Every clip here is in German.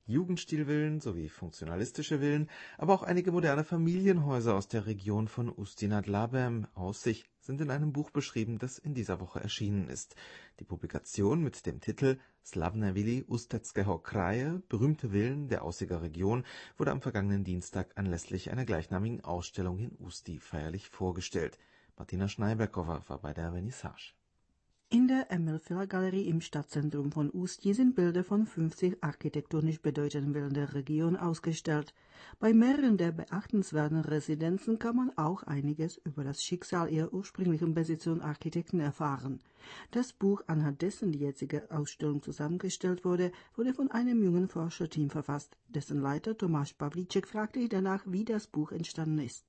Jugendstilvillen sowie funktionalistische Villen, aber auch einige moderne Familienhäuser aus der Region von Ústí nad Labem aus sich sind in einem Buch beschrieben, das in dieser Woche erschienen ist. Die Publikation mit dem Titel Slavné vily Ústeckého kraje, berühmte Villen der Aussiger Region, wurde am vergangenen Dienstag anlässlich einer gleichnamigen Ausstellung in Ústí feierlich vorgestellt. Martina Schneiberkova war bei der Vernissage. In der Emil-Filler-Galerie im Stadtzentrum von Ústí sind Bilder von 50 architektonisch bedeutenden Villen der Region ausgestellt. Bei mehreren der beachtenswerten Residenzen kann man auch einiges über das Schicksal ihrer ursprünglichen Besitzer und Architekten erfahren. Das Buch, anhand dessen die jetzige Ausstellung zusammengestellt wurde, wurde von einem jungen Forscherteam verfasst. Dessen Leiter Tomáš Pavlíček fragte ich danach, wie das Buch entstanden ist.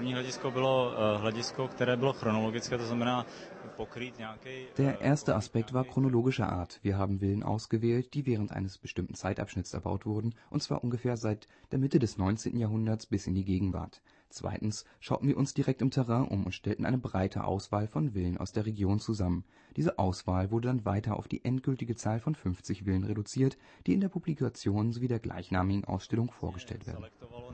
Der erste Aspekt war chronologischer Art. Wir haben Villen ausgewählt, die während eines bestimmten Zeitabschnitts erbaut wurden, und zwar ungefähr seit der Mitte des 19. Jahrhunderts bis in die Gegenwart. Zweitens schauten wir uns direkt im Terrain um und stellten eine breite Auswahl von Villen aus der Region zusammen. Diese Auswahl wurde dann weiter auf die endgültige Zahl von 50 Villen reduziert, die in der Publikation sowie der gleichnamigen Ausstellung vorgestellt werden.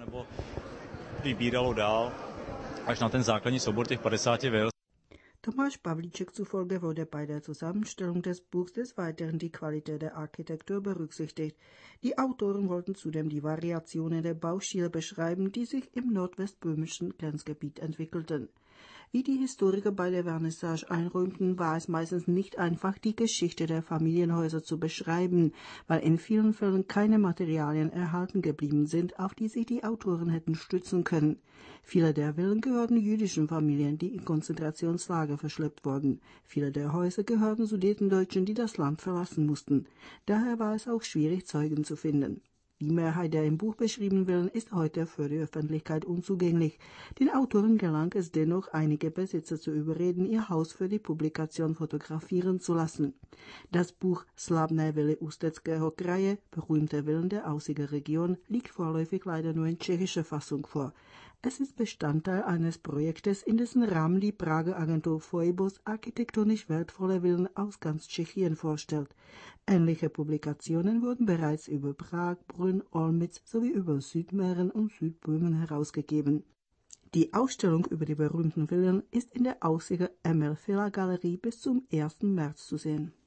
Tomáš Pavlíček zufolge wurde bei der Zusammenstellung des Buchs des Weiteren die Qualität der Architektur berücksichtigt. Die Autoren wollten zudem die Variationen der Baustile beschreiben, die sich im nordwestböhmischen Grenzgebiet entwickelten. Wie die Historiker bei der Vernissage einräumten, war es meistens nicht einfach, die Geschichte der Familienhäuser zu beschreiben, weil in vielen Fällen keine Materialien erhalten geblieben sind, auf die sich die Autoren hätten stützen können. Viele der Villen gehörten jüdischen Familien, die in Konzentrationslager verschleppt wurden. Viele der Häuser gehörten Sudetendeutschen, die das Land verlassen mussten. Daher war es auch schwierig, Zeugen zu finden. Die Mehrheit der im Buch beschriebenen Villen ist heute für die Öffentlichkeit unzugänglich. Den Autoren gelang es dennoch, einige Besitzer zu überreden, ihr Haus für die Publikation fotografieren zu lassen. Das Buch Slavné vily Ústeckého kraje, berühmte Villen der Aussiger Region, liegt vorläufig leider nur in tschechischer Fassung vor. Es ist Bestandteil eines Projektes, in dessen Rahmen die Prager Agentur Phoibos architektonisch wertvolle Villen aus ganz Tschechien vorstellt. Ähnliche Publikationen wurden bereits über Prag, Brünn, Olmütz sowie über Südmähren und Südböhmen herausgegeben. Die Ausstellung über die berühmten Villen ist in der Aussiger Emil-Filler-Galerie bis zum 1. März zu sehen.